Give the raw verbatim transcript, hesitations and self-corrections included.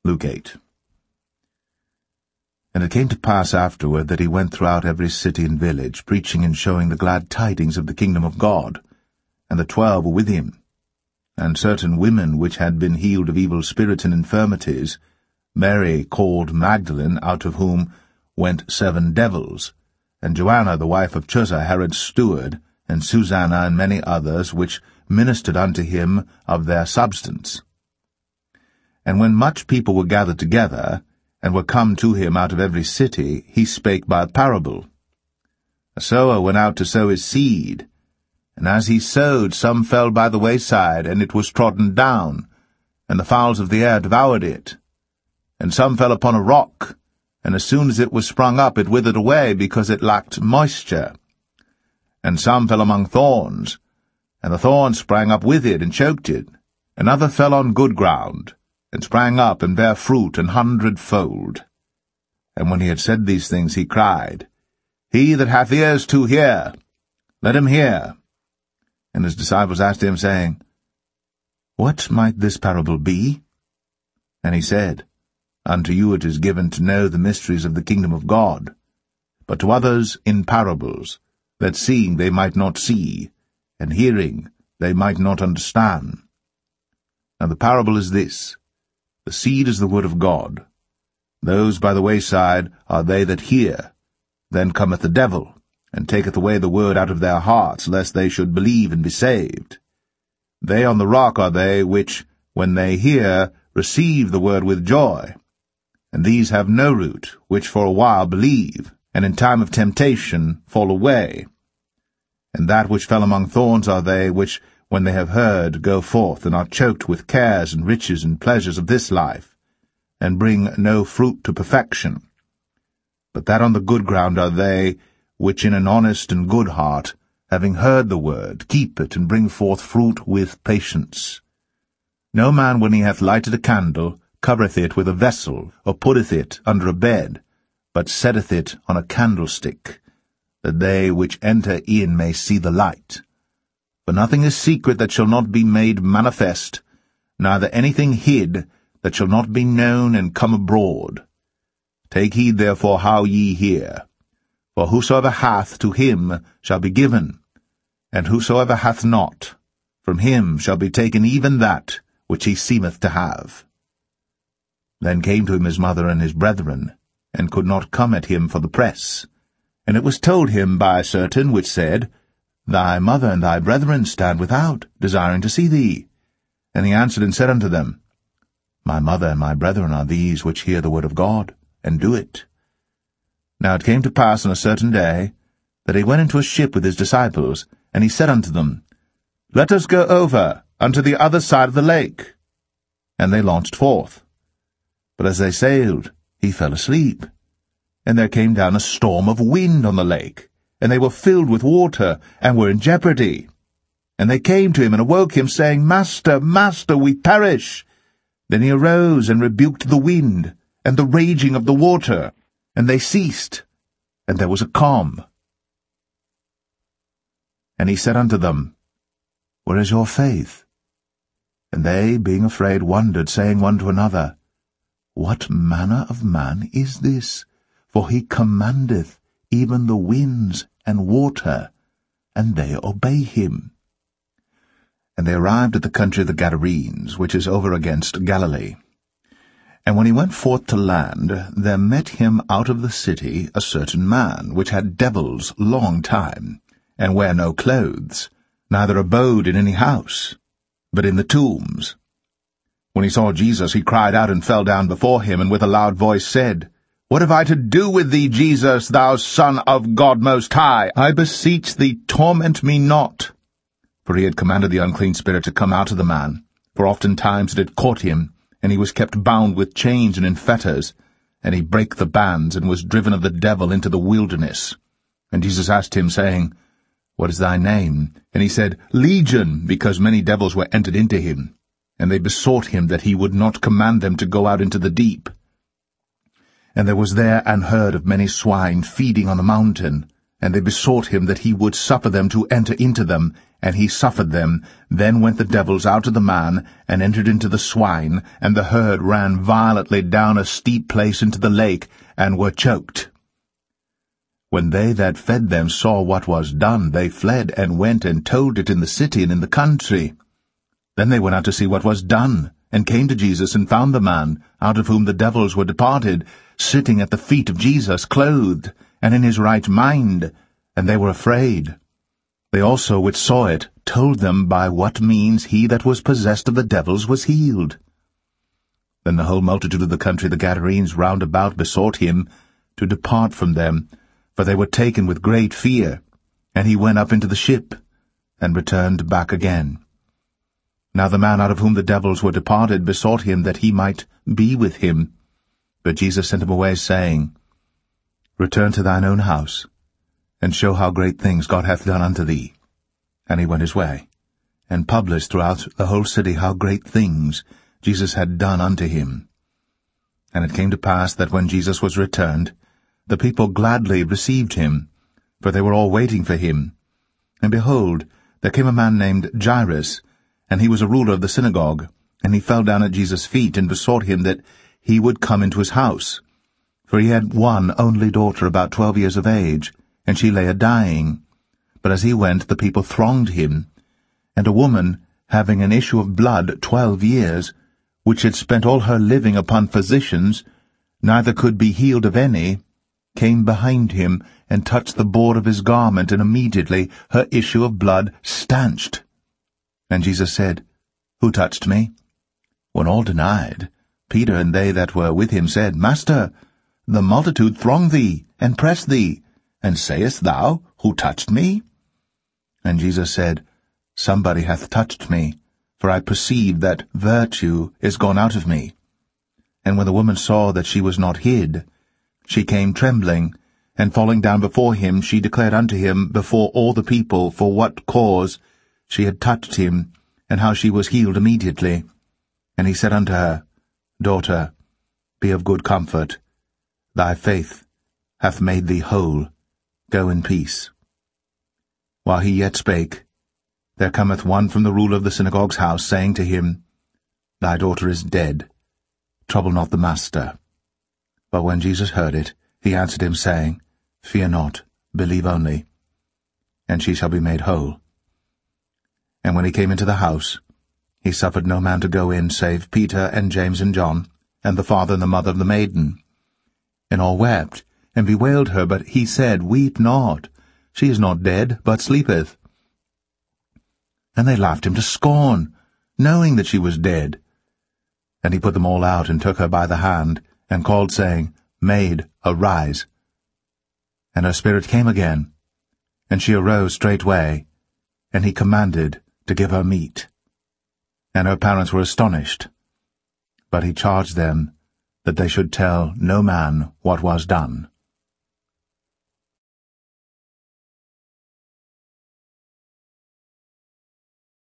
Luke eight. And it came to pass afterward that he went throughout every city and village, preaching and showing the glad tidings of the kingdom of God. And the twelve were with him. And certain women which had been healed of evil spirits and infirmities, Mary called Magdalene, out of whom went seven devils, and Joanna the wife of Chuza Herod's steward, and Susanna and many others, which ministered unto him of their substance. And when much people were gathered together, and were come to him out of every city, he spake by a parable. A sower went out to sow his seed, and as he sowed, some fell by the wayside, and it was trodden down, and the fowls of the air devoured it. And some fell upon a rock, and as soon as it was sprung up, it withered away, because it lacked moisture. And some fell among thorns, and the thorns sprang up with it, and choked it. And other fell on good ground, and sprang up, and bare fruit an hundredfold. And when he had said these things, he cried, He that hath ears to hear, let him hear. And his disciples asked him, saying, What might this parable be? And he said, Unto you it is given to know the mysteries of the kingdom of God, but to others in parables, that seeing they might not see, and hearing they might not understand. Now the parable is this. The seed is the word of God. Those by the wayside are they that hear. Then cometh the devil, and taketh away the word out of their hearts, lest they should believe and be saved. They on the rock are they which, when they hear, receive the word with joy. And these have no root, which for a while believe, and in time of temptation fall away. And that which fell among thorns are they which, when they have heard, go forth, and are choked with cares and riches and pleasures of this life, and bring no fruit to perfection. But that on the good ground are they, which in an honest and good heart, having heard the word, keep it, and bring forth fruit with patience. No man, when he hath lighted a candle, covereth it with a vessel, or putteth it under a bed, but setteth it on a candlestick, that they which enter in may see the light. For nothing is secret that shall not be made manifest, neither anything hid that shall not be known and come abroad. Take heed therefore how ye hear. For whosoever hath, to him shall be given, and whosoever hath not, from him shall be taken even that which he seemeth to have. Then came to him his mother and his brethren, and could not come at him for the press. And it was told him by a certain which said, Thy mother and thy brethren stand without, desiring to see thee. And he answered and said unto them, My mother and my brethren are these which hear the word of God, and do it. Now it came to pass on a certain day, that he went into a ship with his disciples, and he said unto them, Let us go over unto the other side of the lake. And they launched forth. But as they sailed, he fell asleep. And there came down a storm of wind on the lake, and they were filled with water, and were in jeopardy. And they came to him and awoke him, saying, Master, Master, we perish. Then he arose and rebuked the wind, and the raging of the water, and they ceased, and there was a calm. And he said unto them, Where is your faith? And they, being afraid, wondered, saying one to another, What manner of man is this? For he commandeth even the winds and water, and they obey him. And they arrived at the country of the Gadarenes, which is over against Galilee. And when he went forth to land, there met him out of the city a certain man, which had devils long time, and wear no clothes, neither abode in any house, but in the tombs. When he saw Jesus, he cried out and fell down before him, and with a loud voice said, What have I to do with thee, Jesus, thou Son of God Most High? I beseech thee, torment me not. For he had commanded the unclean spirit to come out of the man, for oftentimes it had caught him, and he was kept bound with chains and in fetters, and he brake the bands, and was driven of the devil into the wilderness. And Jesus asked him, saying, What is thy name? And he said, Legion, because many devils were entered into him. And they besought him that he would not command them to go out into the deep. And there was there an herd of many swine feeding on the mountain, and they besought him that he would suffer them to enter into them, and he suffered them. Then went the devils out of the man, and entered into the swine, and the herd ran violently down a steep place into the lake, and were choked. When they that fed them saw what was done, they fled, and went and told it in the city and in the country. Then they went out to see what was done, and came to Jesus, and found the man, out of whom the devils were departed, sitting at the feet of Jesus, clothed, and in his right mind, and they were afraid. They also which saw it told them by what means he that was possessed of the devils was healed. Then the whole multitude of the country of the Gadarenes round about besought him to depart from them, for they were taken with great fear. And he went up into the ship, and returned back again. Now the man out of whom the devils were departed besought him that he might be with him. But Jesus sent him away, saying, Return to thine own house, and show how great things God hath done unto thee. And he went his way, and published throughout the whole city how great things Jesus had done unto him. And it came to pass that when Jesus was returned, the people gladly received him, for they were all waiting for him. And behold, there came a man named Jairus, and he was a ruler of the synagogue, and he fell down at Jesus' feet, and besought him that he would come into his house. For he had one only daughter about twelve years of age, and she lay a-dying. But as he went, the people thronged him. And a woman, having an issue of blood twelve years, which had spent all her living upon physicians, neither could be healed of any, came behind him, and touched the border of his garment, and immediately her issue of blood stanched. And Jesus said, Who touched me? When all denied, Peter and they that were with him said, Master, the multitude throng thee, and press thee, and sayest thou, Who touched me? And Jesus said, Somebody hath touched me, for I perceive that virtue is gone out of me. And when the woman saw that she was not hid, she came trembling, and falling down before him, she declared unto him before all the people for what cause she had touched him, and how she was healed immediately. And he said unto her, Daughter, be of good comfort. Thy faith hath made thee whole. Go in peace. While he yet spake, there cometh one from the ruler of the synagogue's house, saying to him, Thy daughter is dead. Trouble not the master. But when Jesus heard it, he answered him, saying, Fear not, believe only, and she shall be made whole. And when he came into the house, he suffered no man to go in, save Peter and James and John, and the father and the mother of the maiden. And all wept, and bewailed her, but he said, Weep not, she is not dead, but sleepeth. And they laughed him to scorn, knowing that she was dead. And he put them all out, and took her by the hand, and called, saying, Maid, arise. And her spirit came again, and she arose straightway, and he commanded to give her meat. And her parents were astonished. But he charged them that they should tell no man what was done.